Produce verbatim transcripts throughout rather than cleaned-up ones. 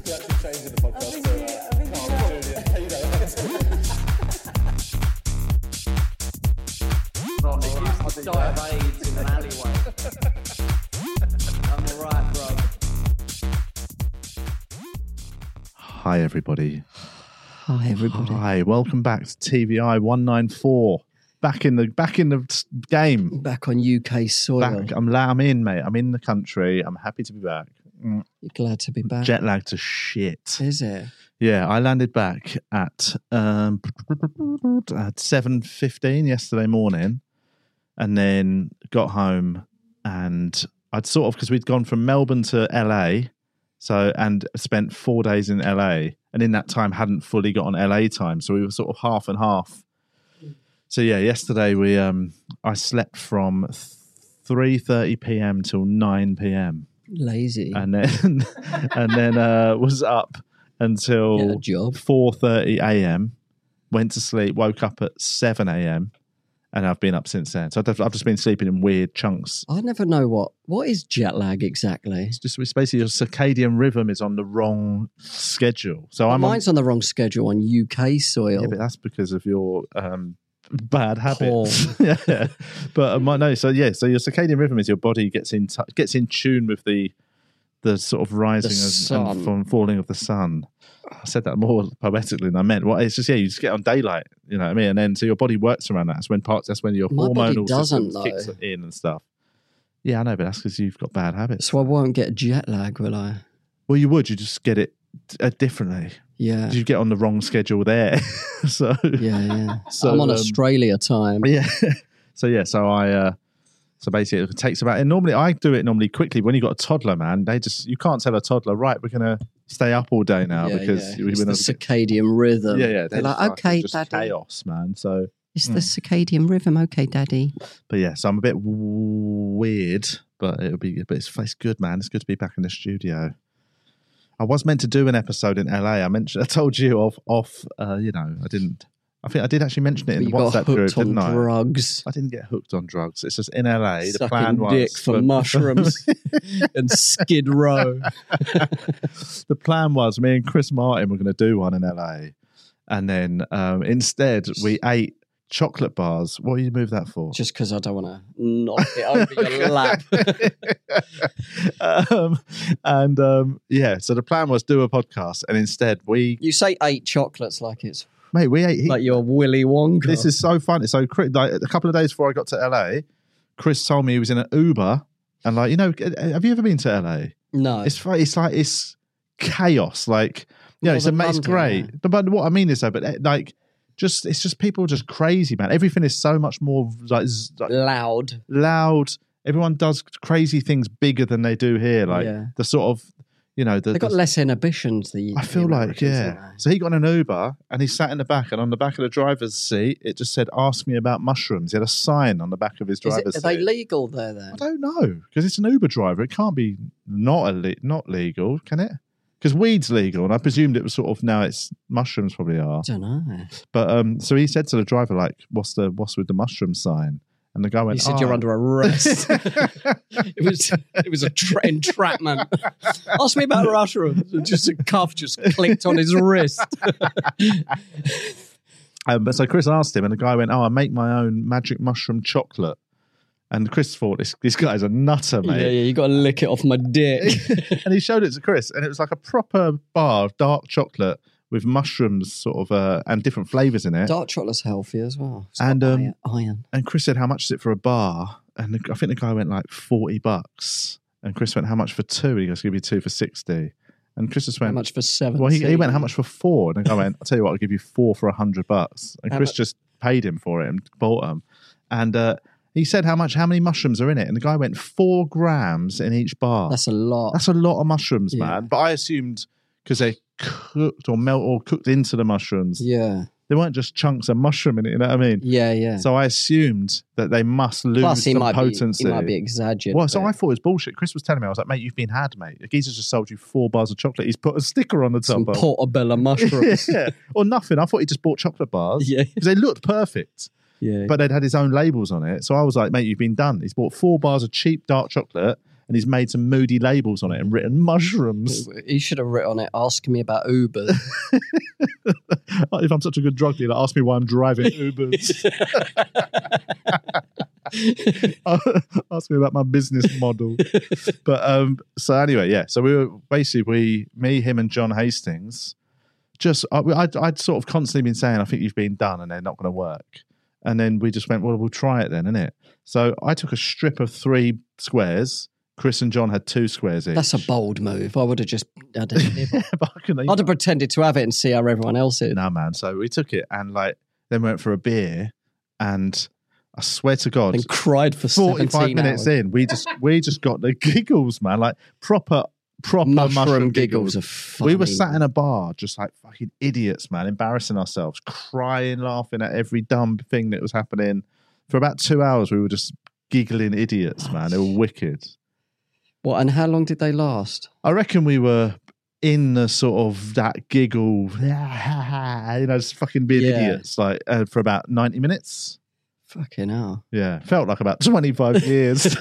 be actually changing the podcast. I think So, we- uh, I think no, we I'm are. Julian. How you doing? It used to die of AIDS in an alleyway. I'm alright, bro. Hi, everybody. Hi, everybody. Hi, welcome back to T V I one ninety-four. Back in the back in the game. Back on U K soil. Back. I'm I'm in, mate. I'm in the country. I'm happy to be back. Mm. You're glad to be back. Jet lag to shit. Is it? Yeah, I landed back at um, at seven fifteen yesterday morning, and then got home, and I'd sort of because we'd gone from Melbourne to L A, so and spent four days in L A, and in that time hadn't fully got on L A time, so we were sort of half and half. So yeah, yesterday we um I slept from three thirty p.m. till nine p.m. Lazy. and then and then uh, was up Get a until job. four thirty a.m. Went to sleep, woke up at seven a.m. and I've been up since then. So I've, I've just been sleeping in weird chunks. I never know what what is jet lag exactly. It's just it's basically your circadian rhythm is on the wrong schedule. So I'm on, Mine's on the wrong schedule on U K soil. yeah, but that's because of your um, bad Poor. habits. yeah, but uh, my, no. So yeah, so your circadian rhythm is your body gets in t- gets in tune with the the sort of rising The and, and sun. f- falling of the sun. I said that more poetically than I meant. Well, it's just yeah, you just get on daylight, you know what I mean, and then so your body works around that. That's when parts. That's when your My body hormonal doesn't, system kicks though. in and stuff. Yeah, I know, but that's because you've got bad habits. So I won't get jet lag, will I? Well, you would. You just get it uh, differently. Yeah. You get on the wrong schedule there. so Yeah, yeah. So, I'm on um, Australia time. yeah. So yeah. So I. Uh, so basically, it takes about. And normally, I do it normally quickly. When you got a toddler, man, they just you can't tell a toddler, right? We're gonna stay up all day now Yeah, because yeah. we It's we're the not- circadian rhythm. yeah, yeah. They're just like, okay, just daddy. chaos, man. So, It's the circadian rhythm. Okay, daddy. but yeah, so I'm a bit w- weird, but it'll be. But it's, it's good, man. It's good to be back in the studio. I was meant to do an episode in L A. I mentioned. I told you off. Off. Uh, you know, I didn't. I think I did actually mention it in you the got WhatsApp group, hooked on didn't I? drugs. I didn't get hooked on drugs. It's just in L A. The Sucking plan was dick for mushrooms and Skid Row. the plan was me and Chris Martin were going to do one in L A, and then um, instead we ate chocolate bars. What do you move that for? Just because I don't want to knock it over your lap. um, and um, yeah, so the plan was do a podcast, and instead we, You say eight chocolates like it's mate, we ate. He, like you're Willy Wonka. this is so funny. So Chris, like a couple of days before I got to L A, Chris told me he was in an Uber, and like you know, have you ever been to L A? no. It's fu- it's like it's chaos. Like you know, Well, it's, the ama- it's London, great. yeah. But, but what I mean is though, but eh, like just it's just people just crazy, man. Everything is so much more like, z- like Loud. loud. Everyone does crazy things bigger than they do here. Like Yeah. the sort of you know the. They've got the- less inhibitions. The I feel the like Americans, yeah. haven't they? So he got in an Uber and he sat in the back, and on the back of the driver's seat, it just said, "Ask me about mushrooms." He had a sign on the back of his Is driver's it, are seat. they legal there then? I don't know because it's an Uber driver. It can't be not a not legal, can it? Because weed's legal, and I presumed it was sort of now it's mushrooms probably are. I don't know. But um, so he said to the driver like, "What's the what's with the mushroom sign?" And the guy went, You said "Oh." you're under arrest. it was it was a tra- entrapment. Ask me about mushrooms. Just a cuff just clicked on his wrist. Um, but so Chris asked him, and the guy went, "Oh, I make my own magic mushroom chocolate." And Chris thought this this guy's a nutter, Yeah, mate. yeah, you got to lick it off my dick. And he showed it to Chris, and it was like a proper bar of dark chocolate with mushrooms, sort of, uh, and different flavors in it. Dark chocolate's healthy as well. It's And, got um, iron- iron. And Chris said, "How much is it for a bar?" And the, I think the guy went like forty bucks. And Chris went, "How much for two?" And he goes, "Give you two for sixty." And Chris just How went, much for seven? "Well, he, he went, how much for four?" And the guy went, "I'll tell you what, I'll give you four for a hundred bucks." And How Chris mu- just paid him for it and bought them. And uh, he said, "How much? How many mushrooms are in it?" And the guy went, four grams in each bar. That's a lot. That's a lot of mushrooms, Yeah. man. But I assumed because they cooked or melt or cooked into the mushrooms, yeah, they weren't just chunks of mushroom in it. You know what I mean? yeah, yeah. So I assumed that they must lose Plus, he some might potency. be he might be exaggerating. Well, so I thought it was bullshit. Chris was telling me, I was like, "Mate, you've been had, mate. The geezer's just sold you four bars of chocolate. He's put a sticker on the top some of portobello mushrooms. yeah, or nothing. I thought he just bought chocolate bars yeah, because they looked perfect, yeah. but they'd had his own labels on it. So I was like, "Mate, you've been done." He's bought four bars of cheap dark chocolate and he's made some moody labels on it and written mushrooms. He should have written on it, asking me about Uber. If I'm such a good drug dealer, ask me why I'm driving Ubers. Ask me about my business model. But um, so anyway, yeah. So we were basically we, me, him, and John Hastings. Just I, I'd, I'd sort of constantly been saying, I think you've been done, and they're not going to work. And then we just went, well, we'll try it then, innit? So I took a strip of three squares. Chris and John had two squares each. That's a bold move. I would have just had it. But I can- I'd have pretended to have it and see how everyone else is. No, man. So we took it and like then went for a beer, and I swear to God, And cried for forty-five seventeen minutes hours. in, we just we just got the giggles, man. Like proper proper Mushroom, mushroom, giggles giggles. are funny. We were sat in a bar, just like fucking idiots, man, embarrassing ourselves, crying, laughing at every dumb thing that was happening. For about two hours, we were just giggling idiots, man. They were wicked. What, and how long did they last? I reckon we were in the sort of that giggle, you know, just fucking being Yeah. idiots, like uh, for about ninety minutes. Fucking hell. Yeah, felt like about twenty-five years.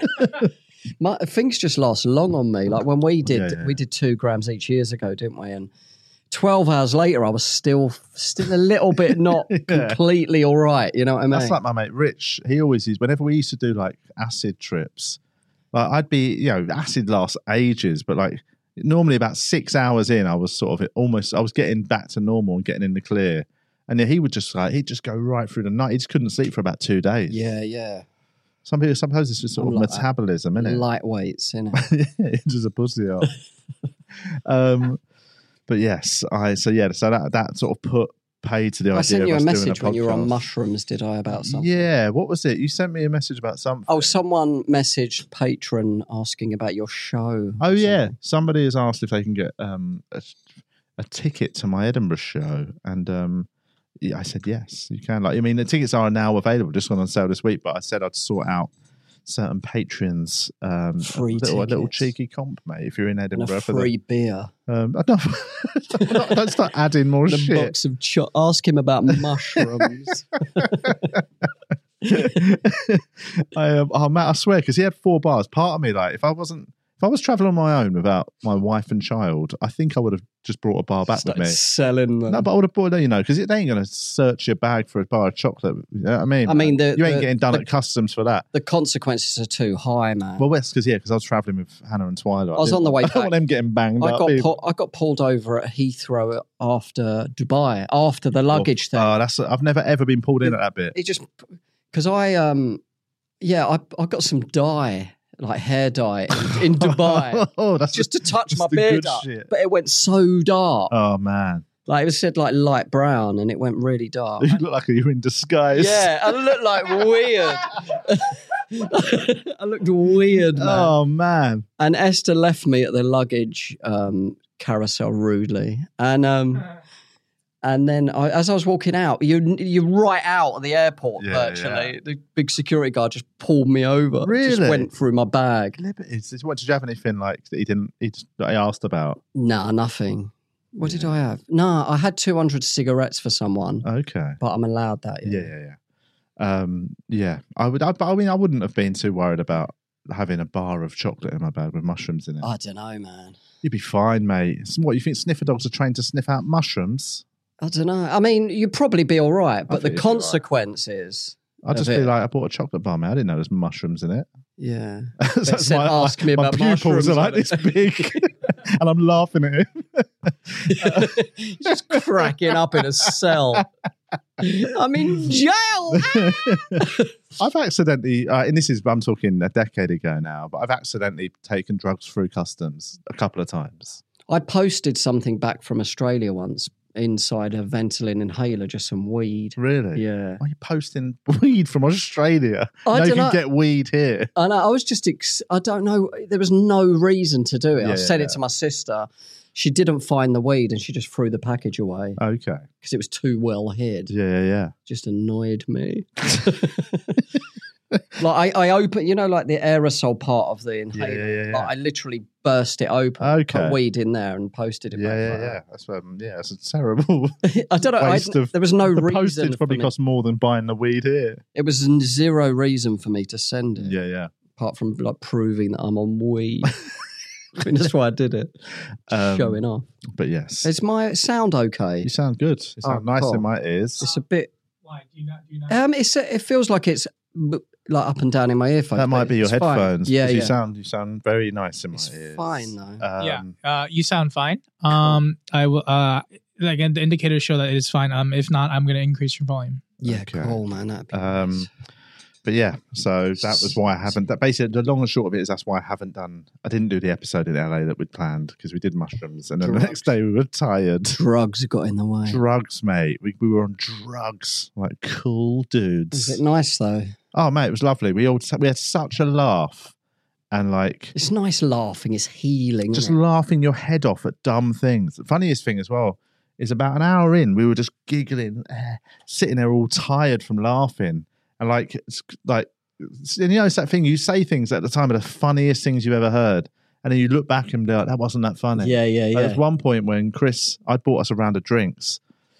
My, things just last long on me. Like when we did, Yeah, yeah. we did two grams each years ago, didn't we? And twelve hours later, I was still, still a little bit not Yeah. completely all right. You know what I mean? That's like my mate Rich. He always is. Whenever we used to do like acid trips, like I'd be, you know, acid lasts ages, but like normally about six hours in, I was sort of almost, I was getting back to normal and getting in the clear. And then he would just like, he'd just go right through the night. He just couldn't sleep for about two days. yeah, yeah. Some people, suppose it's just sort I'm of like that. metabolism, isn't it? Lightweights, innit? It's just a pussy up. um, but yes, I so yeah, so that that sort of put paid to the idea. I sent of you a us doing message when you were on podcast. mushrooms, did I, about something? Yeah, what was it? You sent me a message about something. Oh, someone messaged Patron asking about your show. Oh or yeah, something. somebody has asked if they can get um, a, a ticket to my Edinburgh show, and um, yeah, I said yes, you can. Like, I mean, the tickets are now available, just gone on sale this week. But I said I'd sort out certain patrons um, Free a little, a little tickets. cheeky comp, mate, if you're in And Edinburgh a for free beer. the. Um, I don't, don't, don't start adding more The shit. box of cho- ask him about mushrooms. I, um, oh, Matt, I swear, because he had four bars. Part of me, like, if I wasn't, if I was traveling on my own without my wife and child, I think I would have just brought a bar back with Started me. selling them. No, but I would have bought, you know, because they ain't going to search your bag for a bar of chocolate. You know what I mean? I mean, the- you ain't the- getting done the- at customs for that. The consequences are too high, man. Well, that's because, yeah, because I was traveling with Hannah and Twilight. I was didn't on the way I don't want back. them getting banged I up. got either. pu- I got pulled over at Heathrow after Dubai, after the luggage thing. Oh, that's I've never ever been pulled in at that bit. It just because I um yeah I I got some dye, like hair dye in, in Dubai oh, that's just to touch just my the beard good up, shit. but it went so dark. Oh man, Like it was said like light brown, and it went really dark. you look like you're in disguise. Yeah, I looked like weird. I looked weird, man. Oh man. And Esther left me at the luggage um, carousel rudely, and um, and then I, as I was walking out, you you're right out of the airport Yeah, virtually. The big security guard just pulled me over. Just Really? went through my bag. Liberties. What did you have anything like that he didn't? He just, that he asked about. Nah, nothing. What did I have? Nah, I had two hundred cigarettes for someone, Okay. but I'm allowed that. Yeah, yeah, yeah. Um, yeah. I would. I, but I mean, I wouldn't have been too worried about having a bar of chocolate in my bag with mushrooms in it. I don't know, man. You'd be fine, mate. It's- What you think? Sniffer dogs are trained to sniff out mushrooms? I don't know. I mean, you'd probably be all right, but the think you'd be all right. consequences. I'd just of be it- like, I bought a chocolate bar, mate. I didn't know there's mushrooms in it. Yeah. So It said, "Ask me my about pupils mushrooms are like on it." this big, and I'm laughing at him. He's just cracking up in a cell. I'm in jail. I've accidentally, uh, and this is, I'm talking a decade ago now, but I've accidentally taken drugs through customs a couple of times. I posted something back from Australia once inside a Ventolin inhaler, just some weed. Really? Yeah. Why are you posting weed from Australia? I no, you don't can know. get weed here. And I was just, ex- I don't know, there was no reason to do it. Yeah, I sent yeah, it to my sister. She didn't find the weed and she just threw the package away Okay. because it was too well hid. Yeah, yeah, yeah. Just annoyed me. Like I, I open, you know, like the aerosol part of the inhaler. yeah, yeah, yeah. Like I literally burst it open, Okay. put weed in there, and posted it. Yeah, back yeah, like yeah. That's um, yeah. That's a terrible that. I don't know. I, waste of. there was no the reason. postage for probably me- costs more than buying the weed here. It was n- zero reason for me to send it. Yeah, yeah. apart from like proving that I'm on weed. I mean, that's why I did it. Um, Showing off. But yes, Is my sound okay? you sound good. You sound Oh, nice cool. in my ears. It's a bit. Why do you not? Do you not? Um, it's it feels like it's b- like up and down in my earphones. That might but be your it's fine. headphones. Yeah, 'cause yeah. You sound you sound very nice in my It's ears. fine though. Um, yeah, uh, you sound fine. Um, I will. Uh, like and the indicators show that it is fine. Um, if not, I'm going to increase your volume. yeah, okay. cool, man. That'd be Um, nice. But yeah, so that was why I haven't. That basically, the long and short of it is that's why I haven't done. I didn't do the episode in L A that we'd planned because we did mushrooms, and then the Drugs. next day we were tired. Drugs got in the way. Drugs, mate. We we were on drugs, like cool dudes. Is it nice though? Oh, mate, it was lovely. We all we had such a laugh, and like It's nice laughing. It's healing. just isn't it? laughing your head off at dumb things. The funniest thing as well is about an hour in, we were just giggling, eh, sitting there all tired from laughing, and like it's like. And you know, it's that thing you say things at the time are the funniest things you've ever heard, and then you look back and be like, "That wasn't that funny." Yeah, yeah, Like, yeah. there was one point when Chris, I'd bought us a round of drinks.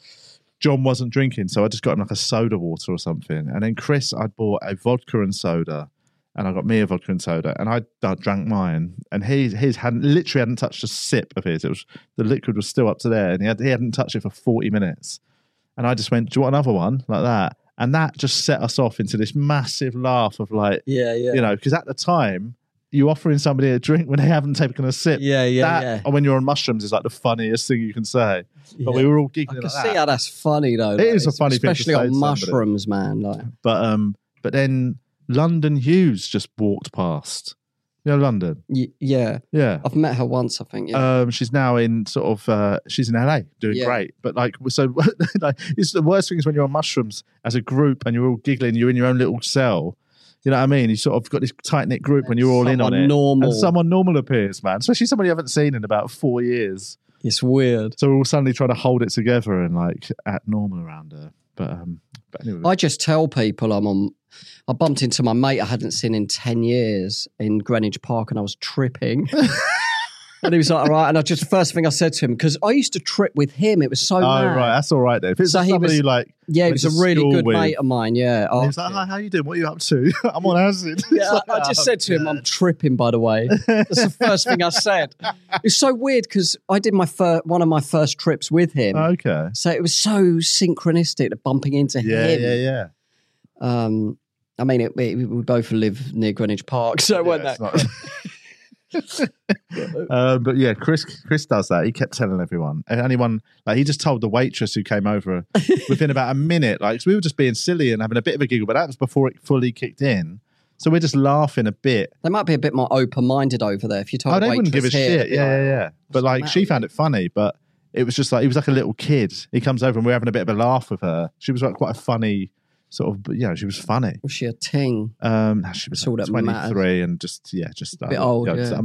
John wasn't drinking, so I just got him like a soda water or something. And then Chris, I'd bought a vodka and soda, and I got me a vodka and soda, and I, I drank mine. And he, his hadn't literally hadn't touched a sip of his. It was the liquid was still up to there, and he, had, he hadn't touched it for forty minutes. And I just went, "Do you want another one?" Like that. And that just set us off into this massive laugh of like, yeah, yeah. you know, because at the time, you offering somebody a drink when they haven't taken a sip. yeah, yeah, that, yeah. or when you're on mushrooms, is like the funniest thing you can say. But Yeah. we were all I giggling can like see that. how that's funny though. It like, is a it's- funny thing to especially say on to somebody. mushrooms, man. Like, But um, but then London Hughes just walked past. You know London, y- yeah, yeah. I've met her once. I think. Yeah. Um, she's now in sort of uh, she's in L A doing Yeah. great. But like so, like it's the worst thing is when you're on mushrooms as a group and you're all giggling. You're in your own little cell. You know what I mean? You sort of got this tight knit group when you're all in on Someone it. normal. And someone normal appears, man. Especially someone you haven't seen in about four years. It's weird. So we're all suddenly trying to hold it together and like act normal around her. But um, but anyway, I just tell people I'm on. I bumped into my mate I hadn't seen in ten years in Greenwich Park, and I was tripping. And he was like, "All right." And I just first thing I said to him, because I used to trip with him. It was so oh mad. right, that's all right then. If it's So he somebody was- like, Yeah, he went was a to really school good with- mate of mine. Yeah. he Oh, was like, "Hi, how you doing? What are you up to?" I'm on acid. yeah, It's like, I just oh, said to him, God. "I'm tripping." By the way, that's the first thing I said. It's so weird because I did my fir- one of my first trips with him, Okay. so it was so synchronistic that bumping into Yeah, him. yeah, yeah. Um, I mean, it, we, we both live near Greenwich Park, so it wasn't Yeah, that. it's not- um, but yeah, Chris Chris does that. He kept telling everyone, and anyone like he just told the waitress who came over within about a minute. Like 'cause we were just being silly and having a bit of a giggle, but that was before it fully kicked in. So we're just laughing a bit. They might be a bit more open-minded over there. If you told Oh, a they wouldn't give a waitress here, shit. they'd be Yeah, like, yeah, yeah. But like, matter she with found it funny, but it was just like he was like a little kid. He comes over and we're having a bit of a laugh with her. She was like quite a funny sort of, you know, she was funny. Was she a ting? Um, she was That's all like that matters. twenty-three and just yeah, just Bit old, you know, yeah. I'm-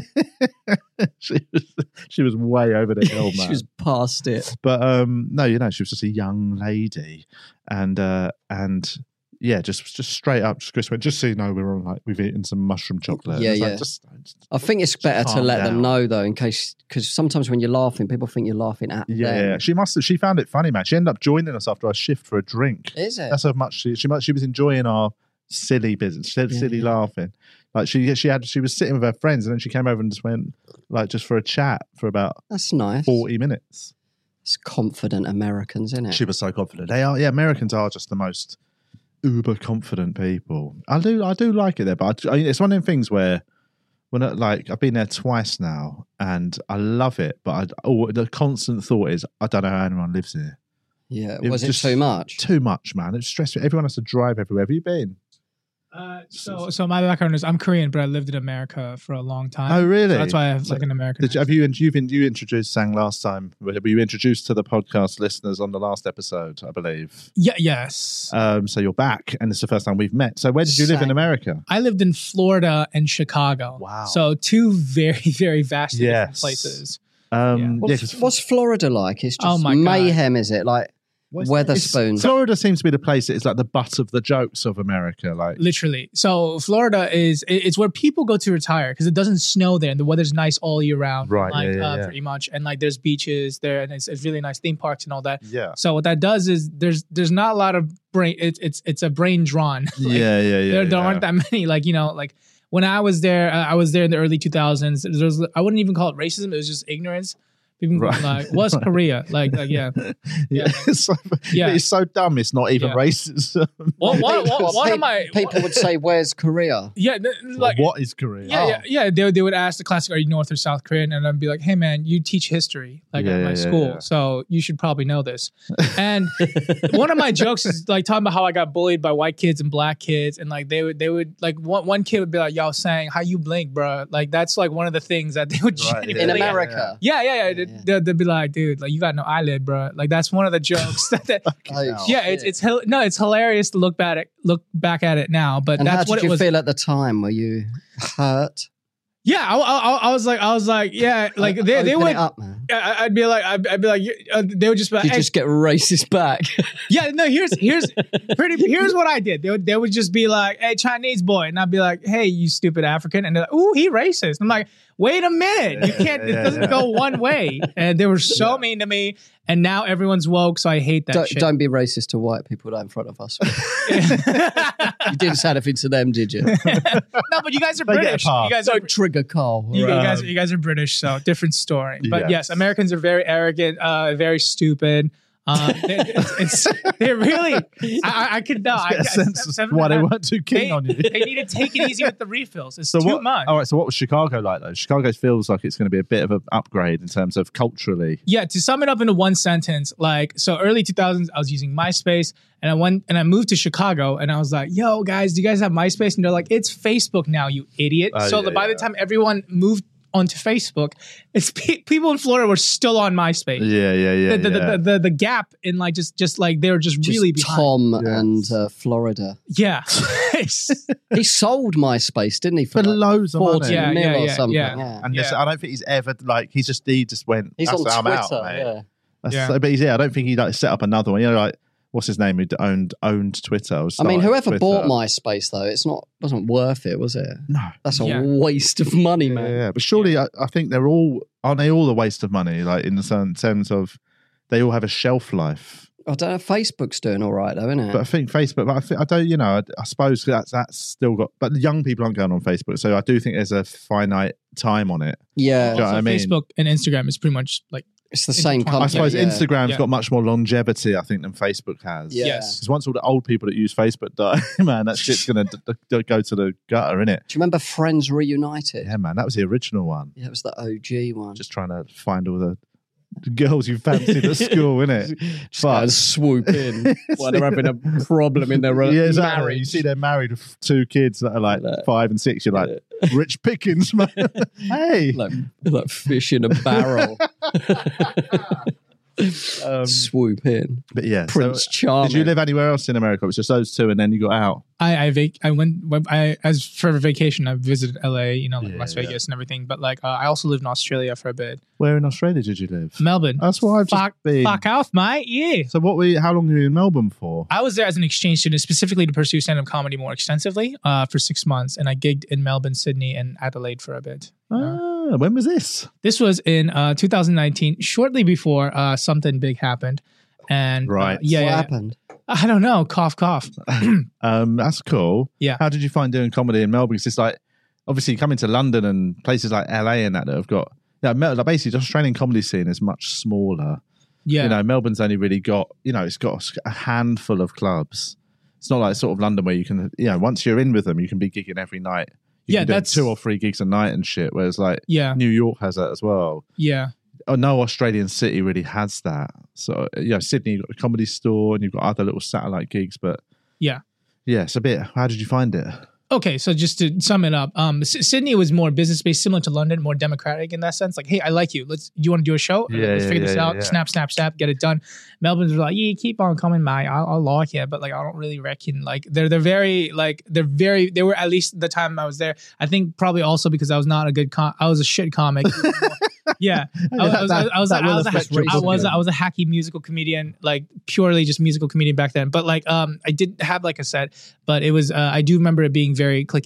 she was she was way over the hill, man. She was past it. But um, no, you know, she was just a young lady, and uh, and yeah, just just straight up. Chris went, just so you know, we were on like we've eaten some mushroom chocolate. Yeah, It's like, yeah. just, just- I think it's better to calm let down. them know though, in case because sometimes when you're laughing, people think you're laughing at yeah, them. yeah. She must have. She found it funny, man. She ended up joining us after our shift for a drink. Is it? That's how much she she, must, she was enjoying our silly business, she had Yeah, silly yeah. laughing. Like she she had she was sitting with her friends, and then she came over and just went like just for a chat for about That's nice. forty minutes. It's confident Americans, isn't it? She was so confident. They are, yeah. Americans are just the most uber confident people. I do, I do like it there, but I, I mean, it's one of them things where when I, like I've been there twice now, and I love it, but I, oh, the constant thought is I don't know how anyone lives here. Yeah. It Was it just- too much? Too much, man. It's stressful. Everyone has to drive everywhere. Have you been? Uh, so, so my background is I'm Korean, but I lived in America for a long time. Oh, really? So that's why I have So like an American. Did you, have accent. you, you've you introduced Sang last time? Were you introduced to the podcast listeners on the last episode, I believe? Yeah. Yes. Um, so you're back, and it's the first time we've met. So where did you live in Sang. America? I lived in Florida and Chicago. Wow. So two very, very vastly different Yes. places. Um, Yeah. yeah, What's, 'cause what's Florida like? It's just Oh my God. mayhem, is it? Like Well, Weatherspoons. it's- Florida seems to be the place that is like the butt of the jokes of America. Like, Literally. So Florida is it- it's where people go to retire because it doesn't snow there and the weather's nice all year round. Right, Like yeah, yeah, uh, yeah. pretty much. And like there's beaches there and it's, it's really nice theme parks and all that. yeah, So what that does is there's there's not a lot of brain it's it's it's a brain drawn. Like, yeah, yeah, yeah. there, there yeah. aren't that many like you know like when I was there, uh, I was there in the early two thousands. There was, I wouldn't even call it racism. It was just ignorance. People Right. like, what's Korea? Like, like yeah. Yeah, it's, so, Yeah. it's so dumb. It's not even Yeah. racist. What, what, what, Well, one pe- of my people would say, "Where's Korea?" yeah, th- like what is Korea? yeah, yeah, yeah. They would- they would ask the classic, "Are you North or South Korean?" And I'd be like, "Hey, man, you teach history like Yeah, at yeah, my yeah, school, yeah. so you should probably know this." And one of my jokes is like talking about how I got bullied by white kids and black kids, and like they would they would like one one kid would be like, "Yo, saying how you blink, bro?" Like that's like one of the things that they would Right, genuinely In Yeah, America. Yeah, yeah, yeah. Yeah. They'd, they'd be like, "Dude, like you got no eyelid, bro." Like that's one of the jokes that. that Oh, yeah, it's shit. it's hil- no, it's hilarious to look back at look back at it now, but And how that's did what you it was. feel at the time? Were you hurt? Yeah, I, I, I was like, I was like, yeah, like they, they Open would. it up, man. I- I'd be like, I'd, I'd be like, uh, they would just be like, You hey, just get racist back. yeah, no, here's here's pretty here's what I did. They would they would just be like, hey, Chinese boy, and I'd be like, hey, you stupid African, and they're like, ooh, he racist. I'm like, wait a minute, you can't. yeah, it doesn't yeah. go one way. And they were so mean to me, and now everyone's woke, so I hate that don't, shit. don't be racist to white people though in front of us. You didn't say anything to them, did you? no, but you guys are They get a British. pass. You guys are Don't trigger Carl. You, you Right. guys, you guys are British, so different story. But yes, Yes. Americans are very arrogant, uh, very stupid. Um, it- it's, it's they're really. I, I, I could know. I, Get a I- sense of seven why they and a half- weren't too keen they, on you. they need to take it easy with the refills. It's So too what? much. All right. So what was Chicago like though? Chicago feels like it's going to be a bit of an upgrade in terms of culturally. Yeah, to sum it up into one sentence, like so early two thousands, I was using MySpace and I went and I moved to Chicago and I was like, yo guys, do you guys have MySpace? And they're like, it's Facebook now, you idiot. Oh, so yeah, the, by yeah. the time everyone moved onto Facebook, it's pe- people in Florida were still on MySpace. Yeah, yeah, yeah. the, the, yeah. the, the, the gap in like just just like they were just, Just really behind. Tom Yes. and uh, Florida. Yeah. He sold MySpace, didn't he? For like loads of forty money. Yeah, mil yeah, or yeah, something. yeah. Yeah. And Yeah. listen, I don't think he's ever like he's just he just went. He's "That's on it, I'm Twitter. out, mate." yeah. That's Yeah. so- but he's, yeah, I don't think he like set up another one. You know, like what's his name who owned owned Twitter? or I mean, started whoever Twitter. bought MySpace though, it's not wasn't worth it, was it? No, That's a Yeah. waste of money, yeah, man. yeah. But surely I, I think they're all aren't they all a waste of money? Like in the sen- sense of they all have a shelf life. I don't know. Facebook's doing all right though, isn't it? But I think Facebook. But I, think, I don't. You know, I, I suppose that's that's still got. But the young people aren't going on Facebook, so I do think there's a finite time on it. yeah, Do you know what Also, I mean? Facebook and Instagram is pretty much like it's the same intertwined. I company. suppose yeah. Instagram's Yeah. got much more longevity, I think, than Facebook has. Yeah. Yes. Because once all the old people that use Facebook die, man, that shit's going to d- d- go to the gutter, innit? Do you remember Friends Reunited? Yeah, man, that was the original one. Yeah, it was the O G one. Just trying to find all the girls you fancied at school, innit? Just go and swoop in while they're having a problem in their Yeah, exactly. marriage. You see they're married with two kids that are like Like- five and six. You're like, rich pickings, man. Hey. like, like fish in a barrel. Um, Swoop in. but yeah. Prince so, Charming. did you live anywhere else in America? It was just those two and then you got out? I I, vac- I went when I as for vacation I visited L A, you know, like Yeah, Las yeah. Vegas and everything. But like uh, I also lived in Australia for a bit. Where in Australia did you live? Melbourne. That's where I've just fuck, been. fuck off, mate. Yeah. So what were you, how long were you in Melbourne for? I was there as an exchange student, specifically to pursue stand-up comedy more extensively uh, for six months, and I gigged in Melbourne, Sydney, and Adelaide for a bit. Ah, when was this? This was in uh, two thousand nineteen, shortly before uh, something big happened. And uh, Right. yeah, what yeah, happened? I don't know. Cough, cough. Um, that's cool. Yeah. How did you find doing comedy in Melbourne? 'Cause it's like obviously coming to London and places like L A and that that have got yeah, Mel- like basically the Australian comedy scene is much smaller. Yeah, You know, Melbourne's only really got you know it's got a handful of clubs. It's not like sort of London where you can you know once you're in with them you can be gigging every night. You Yeah, can do that's- two or three gigs a night and shit. Whereas like yeah, New York has that as well. yeah. Oh, no Australian city really has that. So, you know, Sydney, you've got a comedy store and you've got other little satellite gigs, but Yeah. yeah, it's a bit. How did you find it? Okay, so just to sum it up, um, S- Sydney was more business based, similar to London, more democratic in that sense. Like, hey, I like you. Let's. You want to do a show? Yeah, Let's yeah, figure this yeah, out. yeah. Snap, snap, snap. Get it done. Melbourne's like, yeah, keep on coming, mate. I, I like it, but like, I don't really reckon. Like, they're they're very like they're very. They were at least the time I was there. I think probably also because I was not a good. Com- I was a shit comic. Yeah, I, I was, I was, That I will was, a, affect your I was, booking. I was a hacky musical comedian, like purely just musical comedian back then. But like, um, I didn't have like a set, but it was. Uh, I do remember it being very clicky.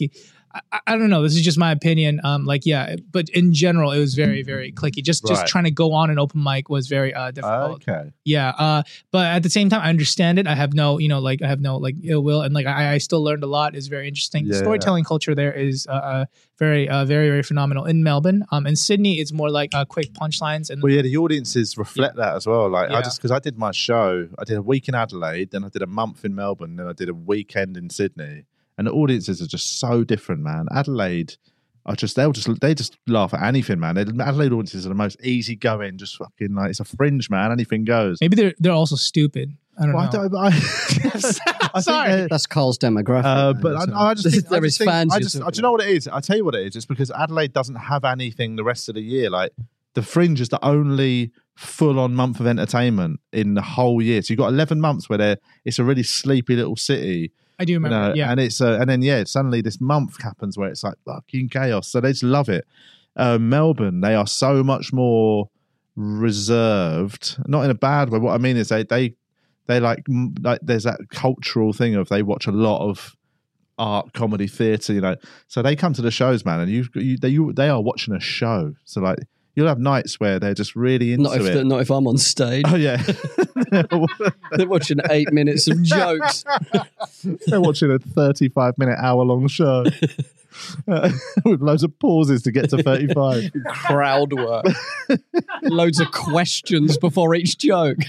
I, I don't know. This is just my opinion. Um, like yeah, but in general, it was very very clicky. Just just Right. trying to go on an open mic was very uh difficult. Okay. Yeah. Uh, but at the same time, I understand it. I have no, you know, like I have no like ill will, and like I, I still learned a lot. It's very interesting. The Yeah. storytelling culture there is uh, uh very uh very very phenomenal in Melbourne. Um, in Sydney, it's more like uh, quick punchlines and Well, yeah, the audiences reflect that as well. Like, Yeah. I just because I did my show, I did a week in Adelaide, then I did a month in Melbourne, then I did a weekend in Sydney, and the audiences are just so different, man. Adelaide, are just they'll just they just laugh at anything, man. They, Adelaide audiences are the most easygoing, just fucking like it's a fringe, man. Anything goes. maybe they're they're also stupid. I don't Well, I know. don't. I, I think Sorry. they're- That's Carl's demographic. Uh, man, but isn't I, I it? just think, there I is just think, fans. I you're just, do talking you know what it is? I tell you what it is. It's because Adelaide doesn't have anything the rest of the year. Like the Fringe is the only full-on month of entertainment in the whole year. So you've got eleven months where they're, it's a really sleepy little city, I do you remember. know, yeah. and it's uh, and then yeah, suddenly this month happens where it's like fucking chaos. So they just love it. Uh, Melbourne, they are so much more reserved, not in a bad way. What I mean is they they they like m- like there's that cultural thing of they watch a lot of art, comedy, theatre, you know. So they come to the shows, man, and you, you they you, they are watching a show. So like you'll have nights where they're just really into Not if, it. the- not if I'm on stage. Oh yeah, They're watching eight minutes of jokes. they're watching a thirty-five minute hour long show uh, with loads of pauses to get to thirty-five. Crowd work. Loads of questions before each joke.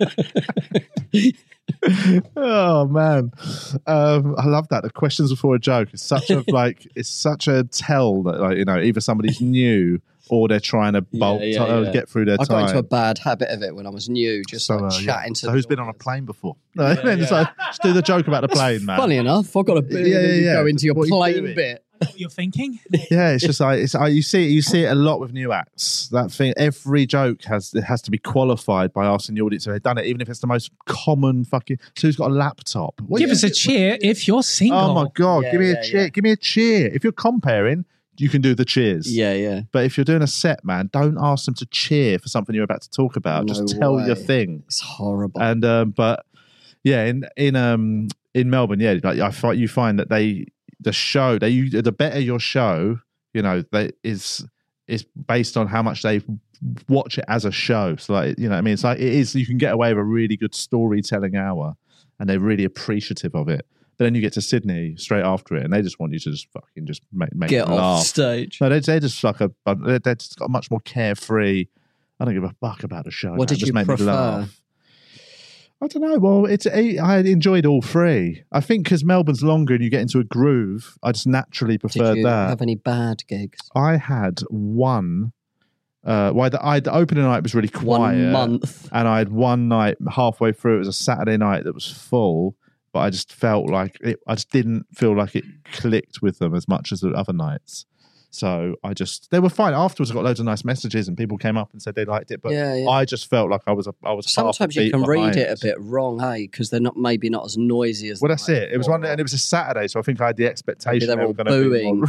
Oh man, um, I love that. The questions before a joke is such a like it's such a tell that like you know either somebody's new or they're trying to bulk Yeah, yeah, uh, yeah. get through their I got into a time. bad habit of it when I was new, just So, like uh, yeah. chatting to So the who's been on a audience. plane before? No, then it's like, just do the joke about the plane, man. Funny enough, I've got a bit. Yeah, and then yeah, you yeah. go into your What are you plane doing? bit. What you're thinking? Yeah, it's just like it's uh, you see you see it a lot with new acts. That thing, every joke has it has to be qualified by asking the audience if they've done it, even if it's the most common fucking. So who's got a laptop? What Give you- us a cheer if you're single. Oh my god! Yeah, give me yeah, a cheer! yeah. Give me a cheer! If you're comparing, you can do the cheers. Yeah, yeah. But if you're doing a set, man, don't ask them to cheer for something you're about to talk about. No Just tell way. your thing. It's horrible. And um, but yeah, in in um in Melbourne, yeah, like I find you find that they the show they you, the better your show, you know, they is is based on how much they watch it as a show. So like you know, what I mean, it's like it is. You can get away with a really good storytelling hour, and they're really appreciative of it. But then you get to Sydney straight after it, and they just want you to just fucking just make, make Get them off laugh. stage. No, they they just like a they're, they're just got much more carefree. I don't give a fuck about the show. What man. did Just you make me prefer? laugh. I don't know. Well, it's I enjoyed all three. I think because Melbourne's longer and you get into a groove, I just naturally Did preferred you that. have any bad gigs? I had one. Uh, why the I the opening night was really quiet, One month. and I had one night halfway through. It was a Saturday night that was full, but I just felt like it. I just didn't feel like it clicked with them as much as the other nights. So I just they were fine. Afterwards, I got loads of nice messages, and people came up and said they liked it. But Yeah, yeah. I just felt like I was a, I was half a Sometimes you beat can read behind. it a bit wrong, hey, because they're not maybe not as noisy as. Well, the that's night it. It was before. one, and it was a Saturday, so I think I had the expectation they're they all were going to be booing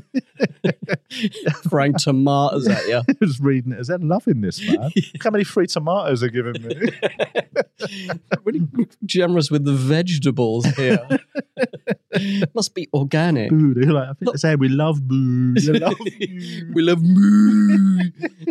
more. throwing tomatoes at you. I was reading it as they're loving this, man. Look how many free tomatoes they're giving me. Really generous with the vegetables here. Must be organic. Boo. They're like, I think they're saying we love boo. We love boo. We love moo.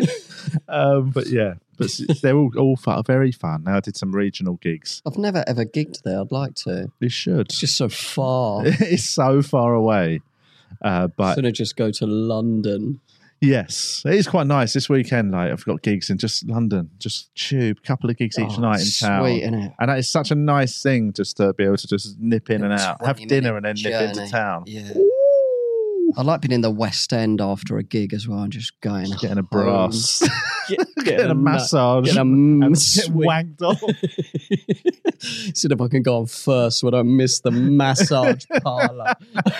um, but yeah, but s- they're all, all fun, very fun. Now I did some regional gigs. I've never ever gigged there. I'd like to. You should. It's just so far. It's so far away. Uh, but Gonna just go to London. yes, it is quite nice this weekend. Like I've got gigs in just London, just tube, couple of gigs each Oh, night in town. Sweet, innit? And that is such a nice thing just to be able to just nip in and out, have twenty dinner and then minute nip into journey. town. Yeah. I like being in the West End after a gig as well and just going Getting a home. brass, Get, getting a massage, Getting a and m- get sweet. wanked off. See if I can go on first when I miss the massage parlour.